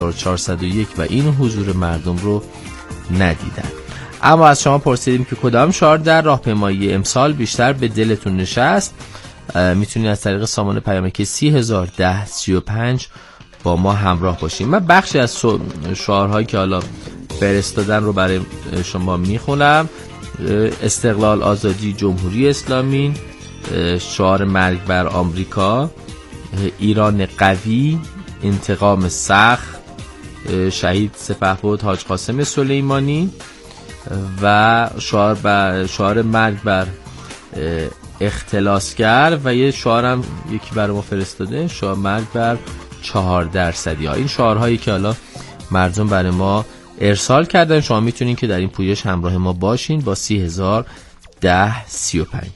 1401 و این حضور مردم رو ندیدن. اما از شما پرسیدیم که کدام شعار در راهپیمایی امسال بیشتر به دلتون نشست. میتونید از طریق سامان پیامکی 301035 با ما همراه باشیم. من بخشی از شعارهایی که حالا فرستادن رو برای شما میخونم. استقلال، آزادی، جمهوری اسلامی، شعار مرگ بر آمریکا، ایران قوی، انتقام سخت، شهید سپهبد حاج قاسم سلیمانی و شعار مرگ بر اختلاسگر و یه شعارم یکی برای ما فرستاده، شعار مرگ بر 4%. این شعارهایی که حالا مردم برای ما ارسال کردن. شما میتونین که در این پویش همراه ما باشین با 301035.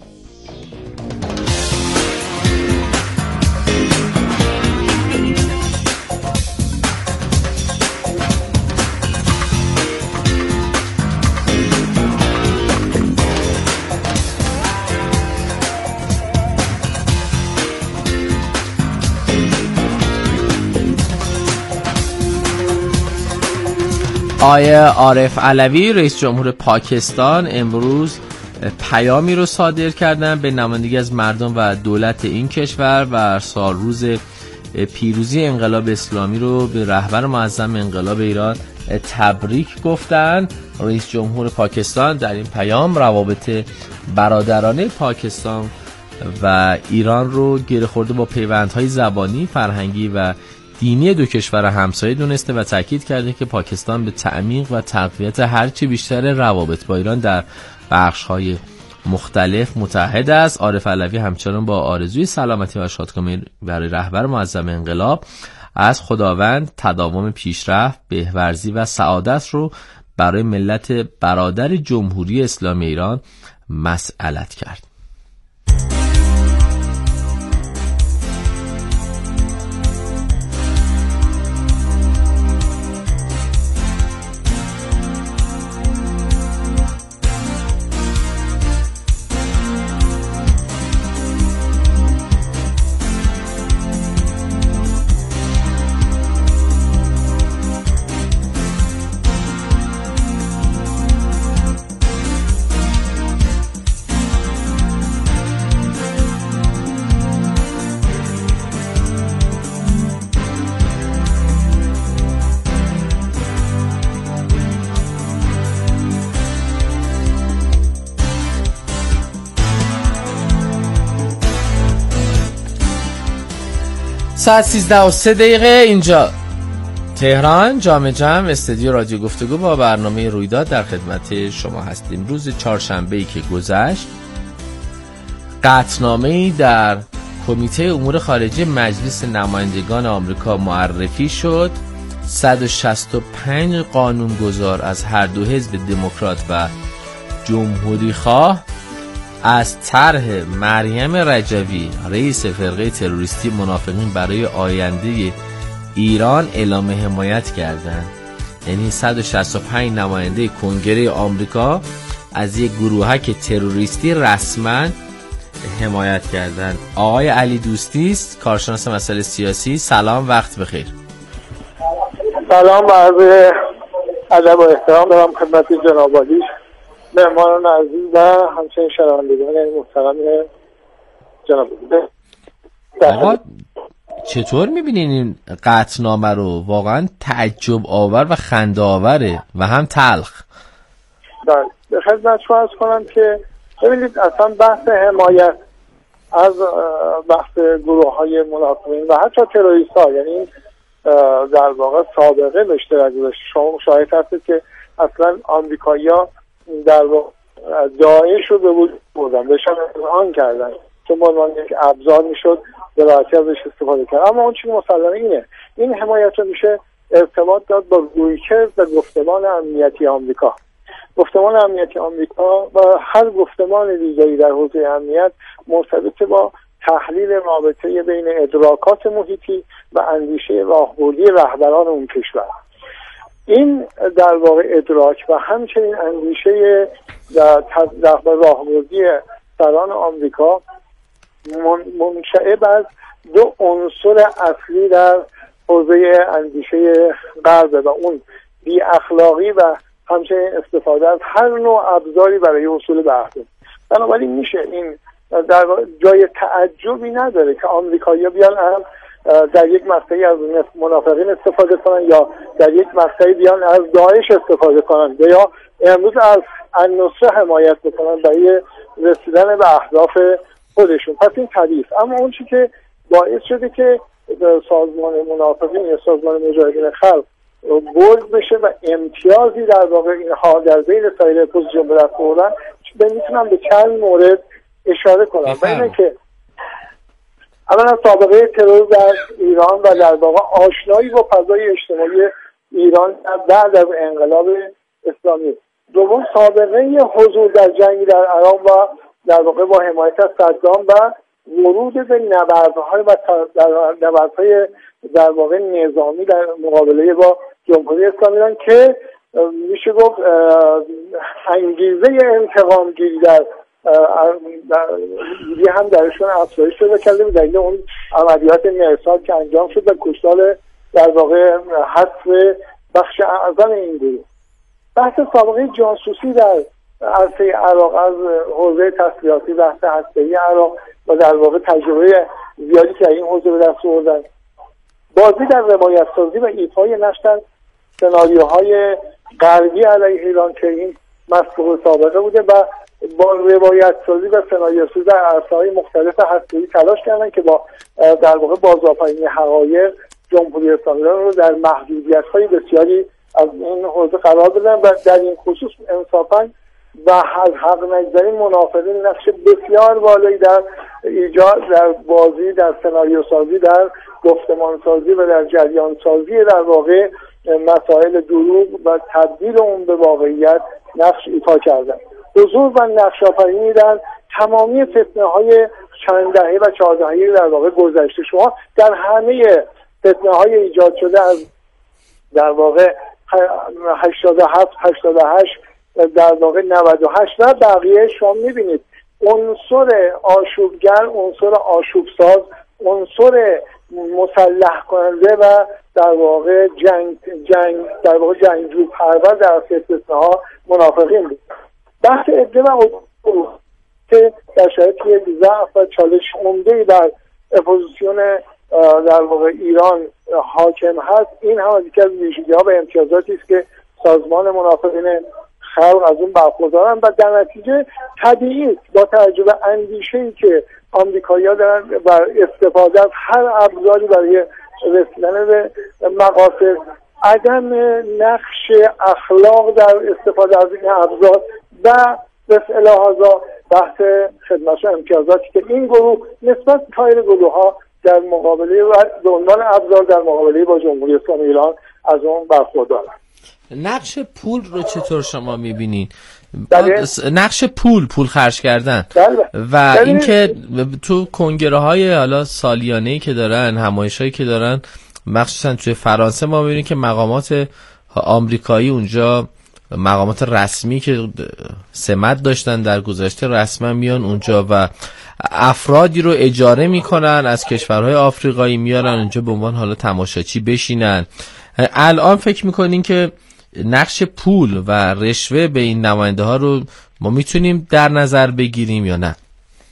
آیه عارف علوی رئیس جمهور پاکستان امروز پیامی رو صادر کردن به نمایندگی از مردم و دولت این کشور و سال روز پیروزی انقلاب اسلامی رو به رهبر معظم انقلاب ایران تبریک گفتن. رئیس جمهور پاکستان در این پیام روابط برادرانه پاکستان و ایران رو گره خورده با پیوندهای زبانی، فرهنگی و دینی دو کشور همسایه دونسته و تاکید کرده که پاکستان به تعمیق و تقویت هرچی بیشتر روابط با ایران در بخش‌های مختلف متحد است. عارف علوی همچنان با آرزوی سلامتی و شادکامی برای رهبر معظم انقلاب از خداوند تداوم پیشرفت، بهورزی و سعادت رو برای ملت برادر جمهوری اسلامی ایران مسئلت کرد. ساعت 13:03 اینجا تهران، جام جم استودیو رادیو گفتگو با برنامه رویداد در خدمت شما هستیم. روز چهارشنبه‌ای که گذشت قطعنامه‌ای در کمیته امور خارجه مجلس نمایندگان آمریکا معرفی شد. 165 قانونگذار از هر دو حزب دموکرات و جمهوری خواه از طرح مریم رجوی رئیس فرقه تروریستی منافقین برای آینده ایران اعلام حمایت کردند. یعنی 165 نماینده کنگره آمریکا از یک گروهک تروریستی رسما حمایت کردند. آقای علی دوستی است، کارشناس مسائل سیاسی. سلام، وقت بخیر. سلام، عرض ادب و احترام دارم خدمت جناب عالی، مهمانان عزیز و همچنین شنوندگان محترم جناب عالی. آقا چطور میبینین این قطعنامه رو؟ واقعا تعجب آور و خنده آوره و هم تلخ. بله، به خدمت شما عرض کنم که ببینید اصلا بحث حمایت از بحث گروه های منافقین و حتی تروریست ها، یعنی در واقع سابقه داشته رجوعش. شما مشاهده هستید که اصلا آمریکایی ها در واقع داعش رو به وجود بردن، بهشان اذعان کردن که به عنوان یک ابزار میشد به راحتی ازش استفاده کرد. اما اون چیز مسلمه اینه، این حمایت رو میشه ارتباط داد با رویکرد و گفتمان امنیتی آمریکا. گفتمان امنیتی آمریکا و هر گفتمان دیگری در حوزه امنیت مرتبط با تحلیل رابطه بین ادراکات محیطی و اندیشه راهبردی رهبران اون کشور. این در واقع ادراک و همچنین اندیشه در راهبردی سران آمریکا منشأ از دو عنصر اصلی در حوزه اندیشه غرب و اون بی اخلاقی و همچنین استفاده از هر نوع ابزاری برای حصول به اهداف. بنابراین میشه این در جای تعجبی نداره که آمریکایی‌ها بیان در یک مقطعی از منافقین استفاده کنن یا در یک مقطعی بیان از داعش استفاده کنن یا امروز از النصره حمایت بکنن برای رسیدن به اهداف خودشون. پس این طبیعی است. اما اون چیزی که باعث شده که سازمان منافقین یا سازمان مجاهدین خلق برد بشه و امتیازی در واقع اینها در بین سایر اپوزیسیون به دست آوردن، میتونم به چند مورد اشاره کنم. و اینه که اولا سابقه ترور در ایران و در واقع آشنایی با فضای اجتماعی ایران بعد از انقلاب اسلامی. دوم سابقه حضور در جنگ در عراق و در واقع با حمایت از صدام و ورود به نبردهای و نبردهای در واقع نظامی در مقابله با جمهوری اسلامی ایران که میشه گفت انگیزه انتقام گیری در هم درشون افزایش شده کرده به دلیل اون عملیات مرصاد که انجام شد و کشتار در واقع حذف بخش اعظم این گروه. بحث سابقه جاسوسی در عرصه عراق از حوزه تسلیحاتی، بحث هسته‌ای عراق و در واقع تجربه زیادی که این حوزه به دست آوردن، بازی در روایت سازی و ایفای نقش در سناریوهای غربی علیه ایران که این مسبوق سابقه بوده و با روایت سازی و سناریو سازی در عرصه‌های مختلف هسته‌ای تلاش کردن که با در واقع بازآفرینی حقایق جمهوری اسلامی رو در محدودیت‌های بسیاری از این حوزه قرار بدن و در این خصوص انصافاً و حق نگذاریم منافقین نقش بسیار بالایی در ایجاد، در بازی، در سناریو سازی، در گفتمان سازی و در جریان سازی در واقع مسائل دروغ و تبدیل اون به واقعیت نقش ایفا کردن. حضور و نقش آفرینی در تمامی فتنه‌های چند دهه و 4 دهه در واقع گذشته. شما در همه فتنه‌های ایجاد شده از در واقع 87 88 در واقع 98 و بقیه شما می‌بینید عنصر آشوبگر، عنصر آشوبساز، عنصر مسلح کننده و در واقع جنگجو پرور در فتنه‌ها منافقین بود. بحث عده و عدو که در شرایط یک ضعف و چالش عمده‌ای بر اپوزیسیون در واقع ایران حاکم هست، این هم از یکی از ویژگی‌ها و امتیازاتی است که سازمان منافقین خلق از اون برخوردارن و در نتیجه طبیعی است با توجه به اندیشه‌ای که آمریکایی‌ها دارن بر استفاده از هر ابزاری برای رسیدن به مقاصد، عدم نقش اخلاق در استفاده از این ابزار و به لحاظا بحث خدمت و امتیازاتی که این گروه نسبت سایر گروه‌ها در مقابله و به عنوان ابزار در مقابله با جمهوری اسلامی ایران از اون برخوردارن. نقش پول رو چطور شما می‌بینید؟ نقش پول خرج کردن و اینکه تو کنگره‌های حالا سالیانه‌ای که دارن، همایش‌هایی که دارن، مخصوصا توی فرانسه ما می‌بینیم که مقامات آمریکایی اونجا، مقامات رسمی که سمت داشتن در گذشته رسما میان اونجا و افرادی رو اجاره میکنن از کشورهای آفریقایی، میارن اونجا به عنوان حالا تماشاچی بشینن. الان فکر میکنین که نقش پول و رشوه به این نماینده ها رو ما میتونیم در نظر بگیریم یا نه؟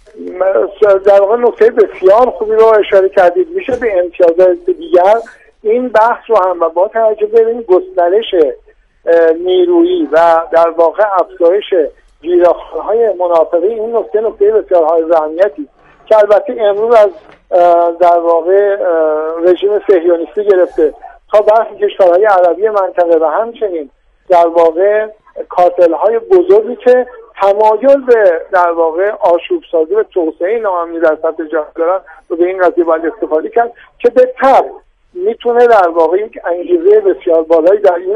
در واقع نکته بسیار خوبی رو اشاره کردید. میشه به امتیازات دیگر این بحث رو هم و با توجه به این گسترش نیرویی و در واقع افزایش گیراخوان‌های منافقین، این نکته بسیار های اهمیتی که البته امروز از در واقع رژیم صهیونیستی گرفته تا برخی کشورهای عربی منطقه و همچنین در واقع کارتل‌های بزرگی که تمایل به در واقع آشوب سازی و توسعه ناامنی در سطح جهان دارن و به این قضیه باید استفاده کرد که به طبع میتونه در واقع یک انگیزه بسیار بالایی در این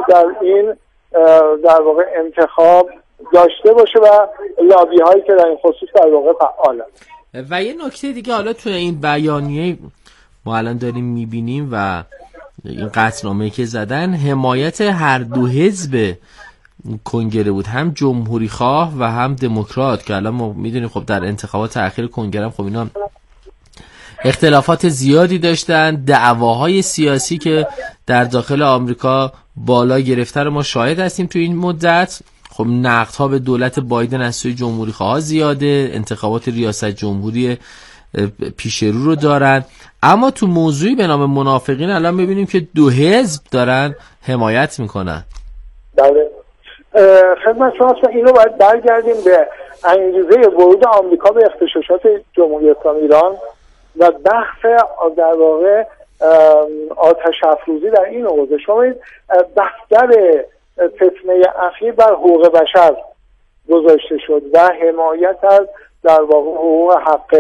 در واقع انتخاب داشته باشه و لابی هایی که در این خصوص در واقع فعالن. و یه نکته دیگه حالا توی این بیانیه ما الان داریم میبینیم و این قطعنامه‌ای که زدن حمایت هر دو حزب کنگره بود، هم جمهوری خواه و هم دموکرات، که الان ما میدونیم خب در انتخابات اخیر کنگره هم خب اینا اختلافات زیادی داشتن، دعواهای سیاسی که در داخل آمریکا بالا گرفته رو ما شاهد هستیم تو این مدت. خب نقدها به دولت بایدن از سوی جمهوری‌خواها زیاده، انتخابات ریاست جمهوری پیش رو رو دارن، اما تو موضوعی به نام منافقین الان ببینیم که دو حزب دارن حمایت میکنن. بله خدمت شما، اینو باید برگردیم به انگیزه ورود آمریکا به اغتشاشات جمهوری اسلامی ایران و بحث در واقع آتش افروزی در این حوزه. شما بستر فتنه اخیر بر حقوق بشر گذاشته شد و حمایت از در واقع حقوق حق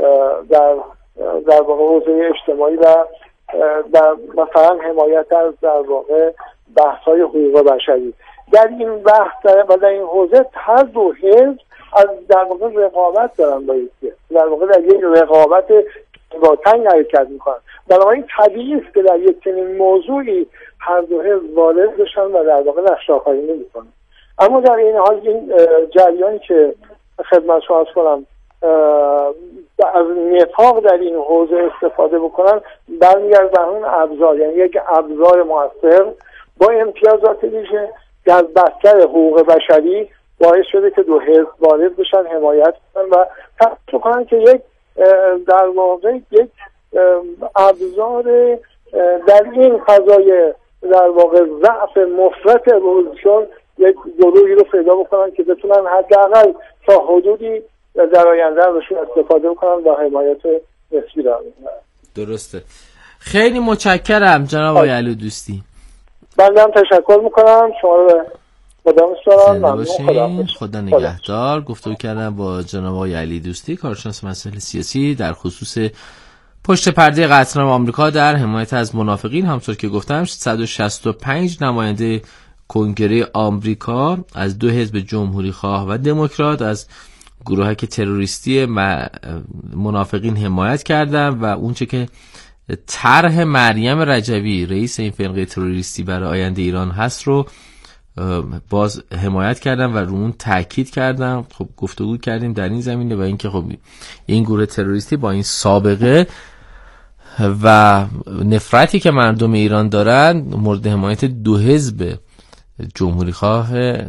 در واقع حوزه اجتماعی و مثلا حمایت از در واقع بحث‌های حقوق بشری. در این بحث و در این حوزه هر دو حزب از در واقع رقابت دارن با یکی، در واقع در یک رقابت با تنگ حرکت میکنن. بنابراین طبیعی است که در یک چنین موضوعی هر دو حزب وارد بشن و در واقع نقش آفرینی میکنن. اما در این حال این جریانی که خدمت شما عرض کنم از نفاق در این حوزه استفاده بکنن برمیگرده به اون ابزار، یعنی یک ابزار موثر با امتیازات ویژه در بستر حقوق بشری باعث شده که دو حزب وارد بشن، حمایت کنن و تحقیق کنن که یک در واقع یک ابزار در این فضای در واقع ضعف مفرط اپوزیسیون یک گروهی رو پیدا بکنن که بتونن حداقل تا حدودی در آینده ازشون استفاده بکنن و حمایت نسبی دارن. درسته. خیلی متشکرم جناب آقای علی دوستی. بنده هم تشکر میکنم. شما رو خدا می‌سپارم. خدا نگهدار. گفتگو کردم با جناب آقای علی دوستی، کارشناس مسائل سیاسی در خصوص پشت پرده قطعنامه آمریکا در حمایت از منافقین. همونطور که گفتم 165 نماینده کنگره آمریکا از دو حزب جمهوری خواه و دموکرات از گروهک تروریستی منافقین حمایت کردن و اونچه که طرح مریم رجوی رئیس این فرقه تروریستی برای آینده ایران هست رو باز حمایت کردن و رو اون تاکید کردن. خب گفتگو کردیم در این زمینه و اینکه خب این گروه تروریستی با این سابقه و نفرتی که مردم ایران دارن مورد حمایت دو حزب جمهوری خواه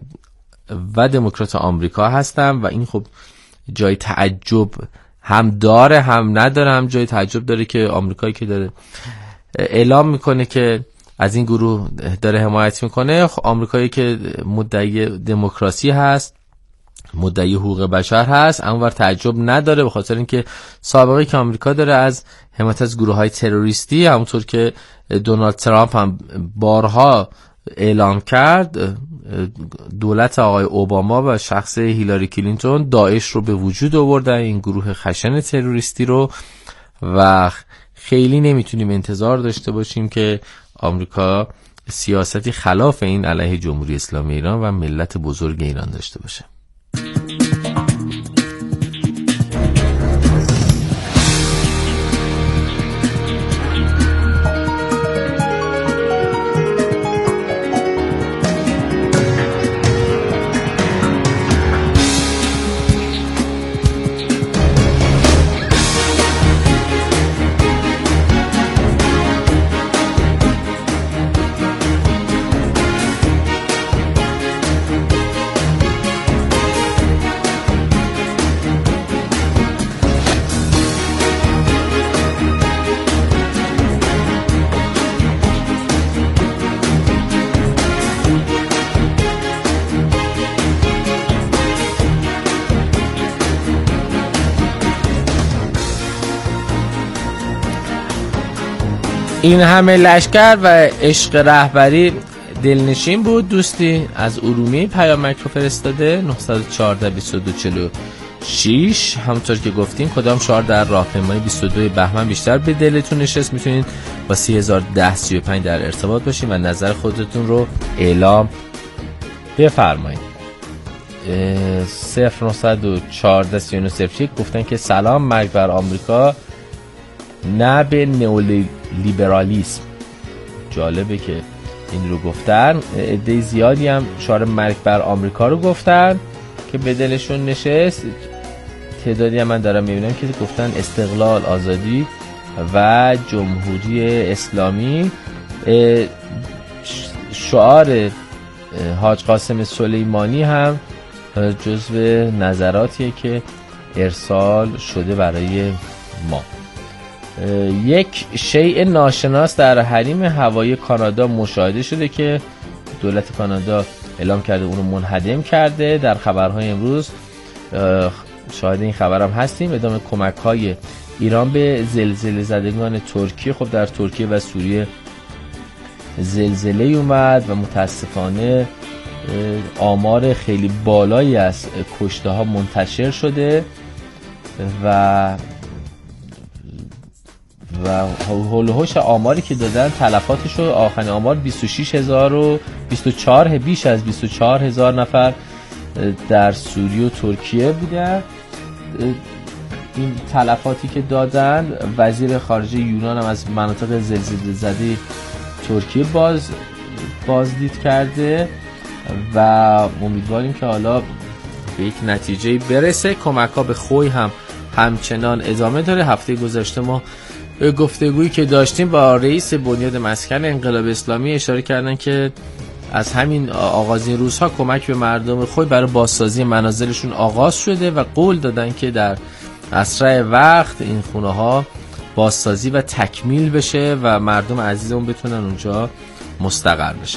و دموکرات آمریکا هستن و این خب جای تعجب هم داره هم نداره. هم جای تعجب داره که آمریکایی که داره اعلام میکنه که از این گروه داره حمایت میکنه، آمریکایی که مدعی دموکراسی هست، مدعی حقوق بشر هست، اونور تعجب نداره به خاطر اینکه سابقه که آمریکا داره از حمایت از گروه‌های تروریستی، همونطور که دونالد ترامپ هم بارها اعلام کرد، دولت آقای اوباما و شخص هیلاری کلینتون داعش رو به وجود آوردن، این گروه خشن تروریستی رو، و خیلی نمیتونیم انتظار داشته باشیم که آمریکا سیاستی خلاف این علیه جمهوری اسلامی ایران و ملت بزرگ ایران داشته باشه. این همه لشکر و عشق رهبری دلنشین بود. دوستی از ارومیه پیامک رو فرستاده 914 2246. همونطور که گفتیم کدام شعار در راهپیمایی 22 بهمن بیشتر به دلتون نشست، میتونید با 301035 در ارتباط باشین و نظر خودتون رو اعلام بفرمایید. 0914 3901 گفتن که سلام، مرگ بر آمریکا نه به نئولیبرالیسم. جالبه که این رو گفتن. عده زیادی هم شعار مرگ بر آمریکا رو گفتن که به دلشون نشست. تعدادی هم من دارم میبینم که گفتن استقلال، آزادی و جمهوری اسلامی. شعار حاج قاسم سلیمانی هم جزو نظراتیه که ارسال شده برای ما. یک شیء ناشناس در حریم هوایی کانادا مشاهده شده که دولت کانادا اعلام کرده اونو منهدم کرده. در خبرهای امروز شاهد این خبرم هستیم. ادامه کمک‌های ایران به زلزله زدگان ترکیه. خب در ترکیه و سوریه زلزله اومد و متاسفانه آمار خیلی بالایی از کشته ها منتشر شده و هولوش آماری که دادن تلفاتش رو آخرین آمار 26,000 و 24 بیش از 24,000 نفر در سوریه و ترکیه بودن. این تلفاتی که دادن وزیر خارجه یونان هم از مناطق زلزله زده ترکیه بازدید کرده و امیدواریم که حالا به یک نتیجه برسه. کمک ها به خوی هم همچنان ادامه داره. هفته گذشته ما گفتگویی که داشتیم با رئیس بنیاد مسکن انقلاب اسلامی اشاره کردن که از همین آغاز این روزها کمک به مردم خوی برای بازسازی منازلشون آغاز شده و قول دادن که در اسرع وقت این خونه ها بازسازی و تکمیل بشه و مردم عزیزمون بتونن اونجا مستقر بشن.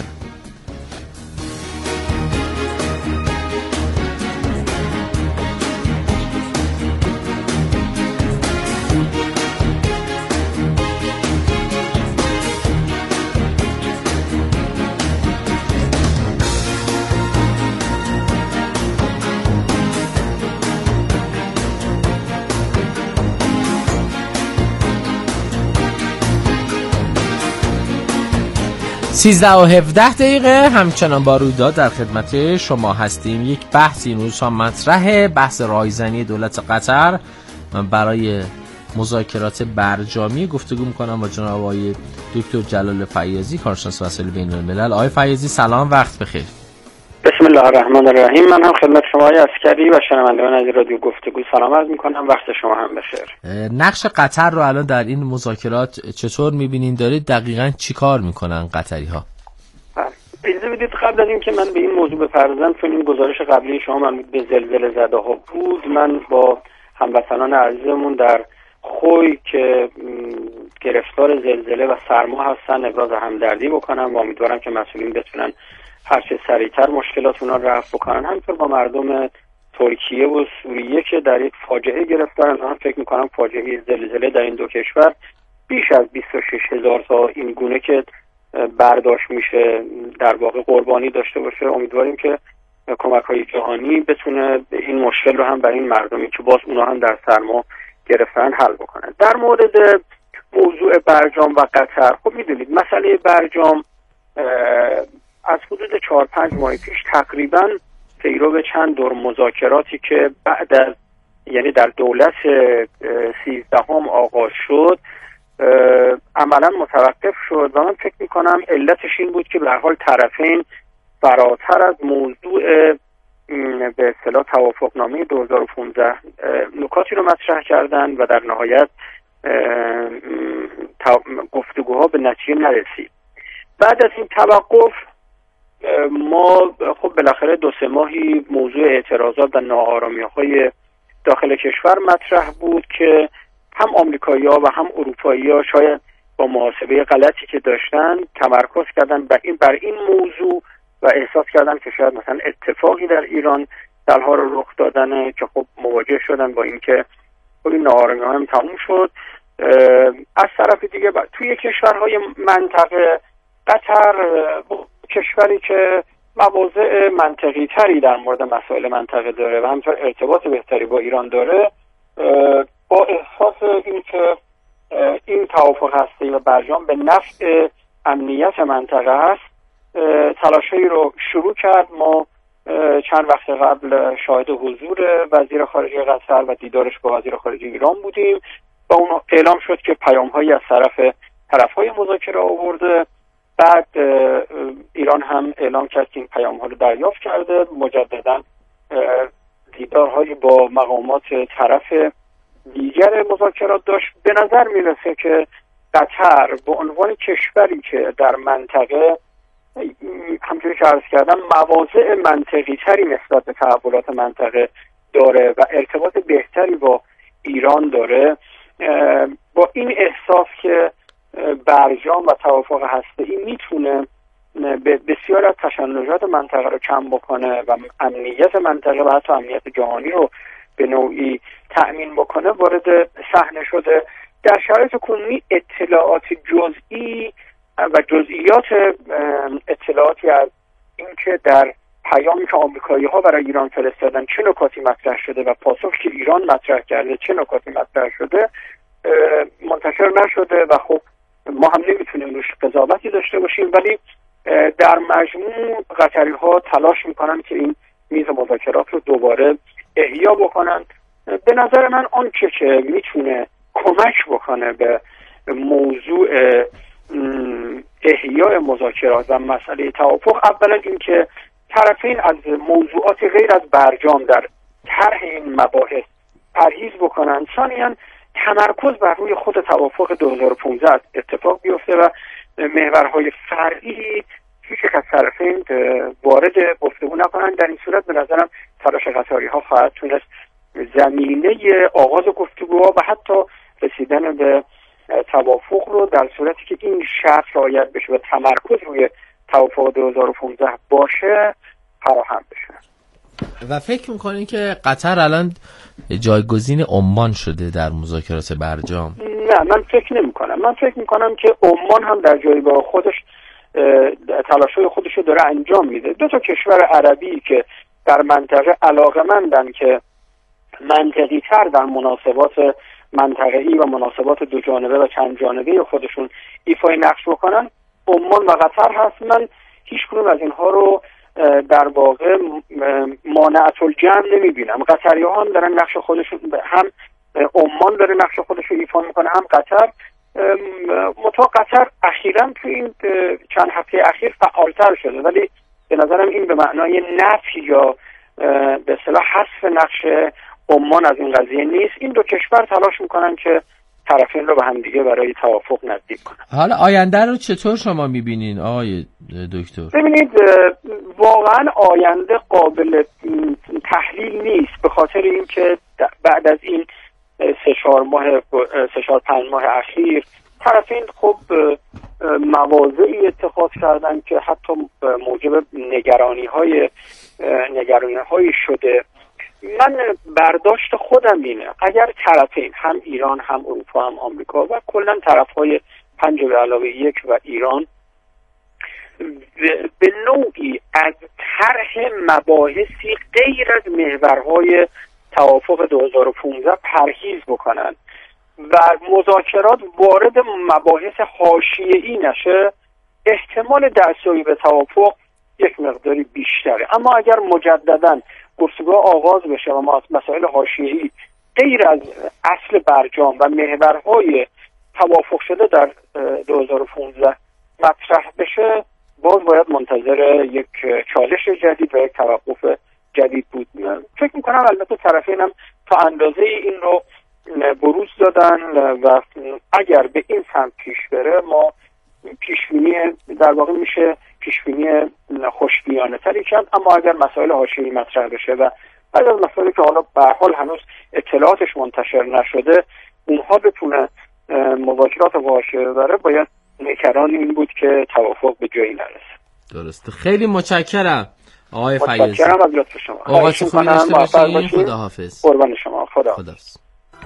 13:17 همچنان با رویداد در خدمت شما هستیم. یک بحث این روزها مطرحه، بحث رایزنی دولت قطر. من برای مذاکرات برجامی گفتگو میکنم با جناب آقای دکتر جلال فیاضی، کارشناس وسایل بین‌الملل. آقای فیاضی سلام، وقت بخیر. بسم الله الرحمن الرحیم. من هم خدمت شما آقای عسکری و شنوندگان از رادیو گفتگو سلام عرض میکنم. وقت شما هم بخیر. نقش قطر رو الان در این مذاکرات چطور میبینین؟ دارید دقیقاً چی کار میکنن قطری ها؟ اجازه بدید قبل از این که من به این موضوع بپردازم، چون این گزارش قبلی شما مربوط به زلزله زده ها بود، من با هموطنان عزیزمون در خوی که گرفتار زلزله و سرما هستن ابراز همدردی بکنم و امیدوارم که مسئولین بتونن هر چه سریعتر مشکلات اونا رو رفع بکنن. همینطور با مردم ترکیه و سوریه که در یک فاجعه گرفتارن. من فکر میکنم فاجعه زلزله در این دو کشور بیش از 26,000 تا این گونه که برداشت میشه در واقع قربانی داشته باشه. امیدواریم که کمک‌های جهانی بتونه این مشکل رو هم برای این مردمی که باز اونا هم در سرما گرفتن حل بکنن. در مورد موضوع برجام و قطر، خب میدونید مسئله برجام از حدود 4-5 ماه پیش تقریبا پیرو به چند دور مذاکراتی که بعد از یعنی در دولت 13 آغاز شد عملا متوقف شد و من فکر میکنم علتش این بود که به هر حال طرفین فراتر از موضوع به اصطلاح توافقنامه 2015 نکاتی رو مطرح کردن و در نهایت گفتگوها به نتیجه نرسید. بعد از این توقف ما خب بالاخره 2-3 ماهی موضوع اعتراضات و ناآرامی‌های داخل کشور مطرح بود که هم آمریکایی‌ها و هم اروپایی‌ها شاید با محاسبه غلطی که داشتن تمرکز کردن بر این موضوع و احساس کردن که شاید مثلا اتفاقی در ایران درها رو رخ دادنه که خب مواجه شدن با اینکه خب این ناآرامی‌ها هم تموم شد. از طرف دیگه توی کشورهای منطقه قطر کشوری که مواضع منطقی تری در مورد مسائل منطقه داره و همینطور ارتباط بهتری با ایران داره، با احساس این که این توافق هستی و برجام به نفع امنیت منطقه است تلاشی رو شروع کرد. ما چند وقت قبل شاهد حضور وزیر خارجه قطر و دیدارش با وزیر خارجه ایران بودیم و اون اعلام شد که پیام‌هایی از طرف‌های مذاکره آورده. بعد ایران هم اعلام کرد که این پیام‌ها رو دریافت کرده. مجدداً دیدارهایی با مقامات طرف دیگر مذاکرات داشت. به نظر میرسه که قطر به عنوان کشوری که در منطقه همچنین که عرض کردم مواضع منطقی تری نسبت به تحولات منطقه داره و ارتباط بهتری با ایران داره، با این احساس که برجام و توافق هسته‌ای میتونه بسیار از تشنجات منطقه رو کم بکنه و امنیت منطقه و حتی امنیت جهانی رو به نوعی تأمین بکنه وارد صحنه شده. در شرایط کنونی اطلاعات جزئی و جزئیات اطلاعاتی از اینکه در پیامی که آمریکایی‌ها برای ایران فرستادن چه نکاتی مطرح شده و پاسخی که ایران مطرح کرده چه نکاتی مطرح شده منتشر نشده و خب ما هم نمیتونیم روش قضاوتی داشته باشیم، ولی در مجموع قطری‌ها تلاش میکنن که این میز مذاکرات رو دوباره احیا بکنن. به نظر من آنچه که میتونه کمک بکنه به موضوع احیای مذاکرات و مسئله توافق، اولا این که طرفین از موضوعات غیر از برجام در طرح این مباحث پرهیز بکنن، ثانیاً تمرکز بر روی خود توافق 2015 اتفاق بیفته و محورهای فرعی هیچ یک از طرفین وارد گفتگو نکنن. در این صورت به نظرم تلاش قطری‌ها خواهد تونست زمینه آغاز گفتگوها و حتی رسیدن به توافق رو در صورتی که این شرط رعایت بشه و تمرکز روی توافق 2015 باشه فراهم بشه. و فکر میکنین که قطر الان جایگزین عمان شده در مذاکرات برجام؟ نه، من فکر نمی کنم. من فکر میکنم که عمان هم در جایگاه خودش تلاش‌های خودش رو داره انجام میده. دو تا کشور عربی که در منطقه علاقه‌مندن که منطقی تر در مناسبات منطقه‌ای و مناسبات دو جانبه و چند جانبه خودشون ایفای نقش بکنن، عمان و قطر هست. من هیچ کدوم از اینها رو در واقع مانعت الجمع نمیبینم. قطری‌ها هم دارن نقش خودشون، هم عمان داره نقش خودش رو ایفا میکنه هم قطر. قطر اخیراً تو این چند هفته اخیر فعالتر شده، ولی به نظرم این به معنای نفی یا به اصطلاح حذف نقش عمان از این قضیه نیست. این دو کشور تلاش میکنن که طرفین رو به هم دیگه برای توافق نزدیک کنن. حالا آینده رو چطور شما میبینین آقای دکتر؟ ببینید، واقعا آینده قابل تحلیل نیست، به خاطر اینکه بعد از این 3-4-5 ماه اخیر طرفین خب مواضعی اتخاذ کردن که حتی موجب نگرانی های شده. من برداشت خودم اینه اگر طرفین هم ایران هم اروپا هم آمریکا و کلا طرفهای 5+1 و ایران به نوعی از طرح مباحثی غیر از محورهای توافق 2015 پرهیز بکنن و مذاکرات وارد مباحث حاشیه‌ای نشه، احتمال دستیابی به توافق یک مقداری بیشتره. اما اگر مجدداً گفتگو آغاز بشه و مسائل حاشیه‌ای غیر از اصل برجام و محورهای توافق شده در 2015 مطرح بشه، باز باید منتظر یک چالش جدید و یک توقف جدید بود. فکر میکنم البته طرفین هم تا اندازه این رو بروز دادن و اگر به این سمت پیش بره ما پیشبینی در واقع میشه پیشبینی خوشبینانه تری کرد. اما اگر مسائل حاشیه‌ای مطرح بشه و بعد از مسائلی که حالا به هر حال هنوز اطلاعاتش منتشر نشده اونها بتونه مذاکرات حاشیه ببره، باید نگران این بود که توافق به جایی نرسه. درسته. خیلی متشکرم آقای فیاضی. متشکرم از لطف شما. اوقات خوبی داشته باشین. خداحافظ. قربان شما. خداحافظ.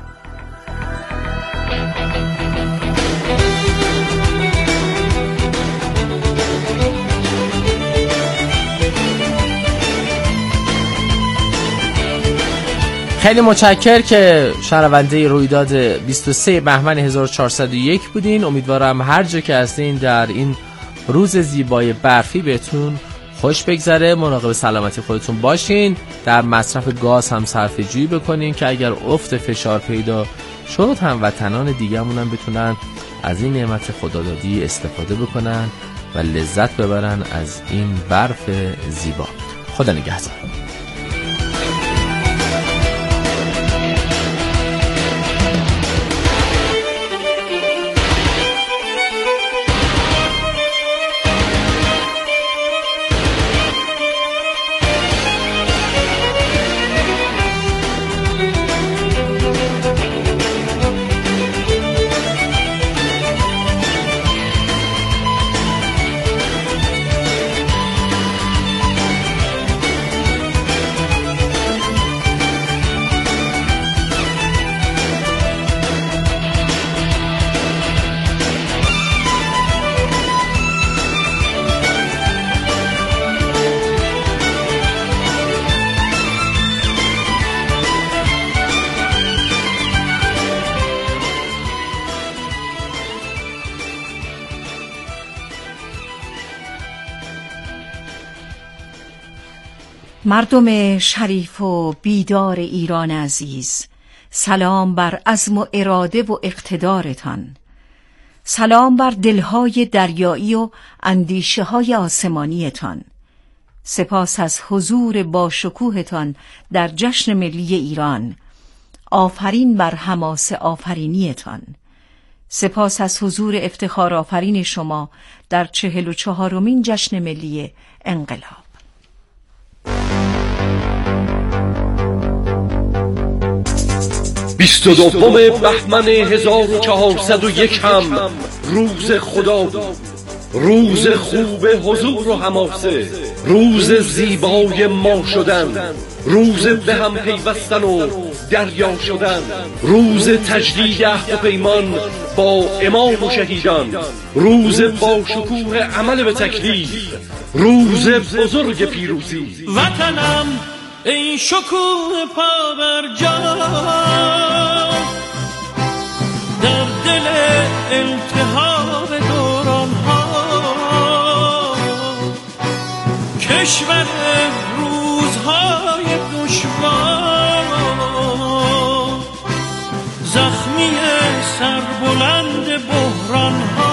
خیلی متشکر که شنونده رویداد 23 بهمن 1401 بودین. امیدوارم هر جا که هستین در این روز زیبای برفی بهتون خوش بگذره. مراقب سلامتی خودتون باشین. در مصرف گاز هم صرفه‌جویی بکنین که اگر افت فشار پیدا شد هموطنان دیگه‌مون هم بتونن از این نعمت خدادادی استفاده بکنن و لذت ببرن از این برف زیبا. خدا نگهدار. مردم شریف و بیدار ایران عزیز، سلام بر عزم و اراده و اقتدارتان. سلام بر دلهای دریایی و اندیشه های آسمانیتان. سپاس از حضور با شکوهتان در جشن ملی ایران. آفرین بر حماسه آفرینیتان. سپاس از حضور افتخار آفرین شما در 44مین جشن ملی انقلاب. 22 بهمن 1401 هم روز خدا بود، روز خوب حضور و حماسه، روز زیبای ما شدن، روز به هم پیوستن و دریا شدن، روز تجدید عهد و پیمان با امام و شهیدان، روز با شکوه عمل به تکلیف، روز بزرگ پیروزی. وطنم ای شکوه پابرجا، در دل التهاب دوران ها، کشور روزهای دشوار، زخمی سربلند بحران ها.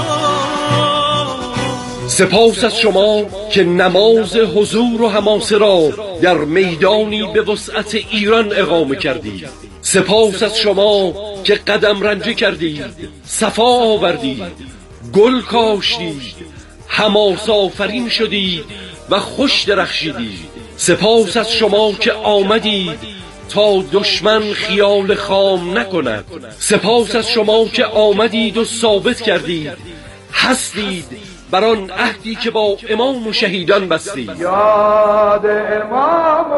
سپاس از شما که نماز حضور و حماسه را در میدانی به وسعت ایران اقامه کردید. سپاس از شما که قدم رنجه کردید، صفا آوردید، گل کاشتید، حماسه آفرین شدید و خوش درخشیدید. سپاس از شما که آمدید تا دشمن خیال خام نکند. سپاس از شما که آمدید و ثابت کردید هستید بر آن عهدی که با امام و شهیدان بستید. یاد امام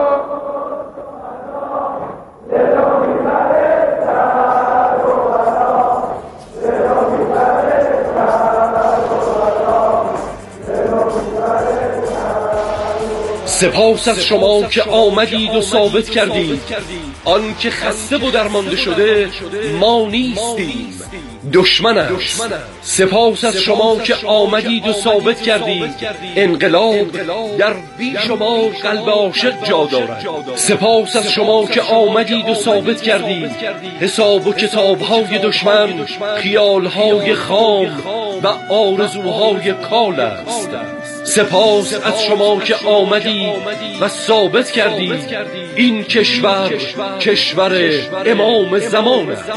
سپاس از شما که آمدید و ثابت کردید آن که خسته و درمانده شده ما نیستیم، دشمن است. سپاس از شما که آمدید و ثابت کردید انقلاب در بی شما قلب عاشق جا دارد. سپاس از شما که آمدید و ثابت کردید حساب و کتاب‌های دشمن خیال‌های خام و آرزوهای کال است. سپاس از شما که آمدید و ثابت کردید این کشور کشور امام زمان است.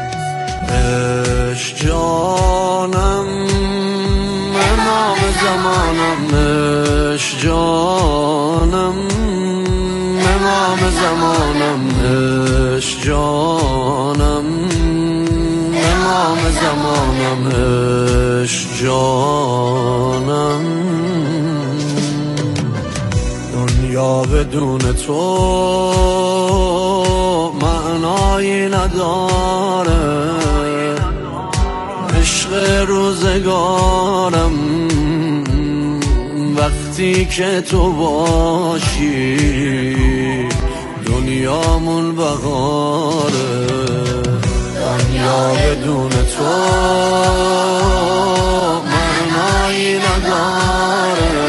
عشق جانم امام زمانم، عشق جانم امام زمانم، عشق جانم امام زمانم، عشق جانم. دنیا بدون تو معنایی نداره، عشق روزگارم وقتی که تو باشی دنیامون بهاره. دنیا بدون تو معنایی نداره،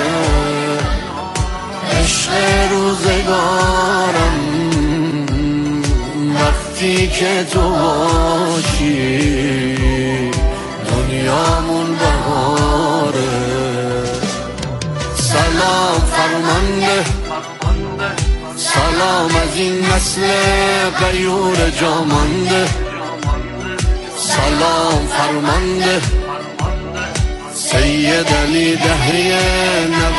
عشق روزگارم وقتی که تو باشی دنیامون بهاره. سلام فرمانده، سلام از این نسل غیور جامانده، سلام فرمانده سید علی دهری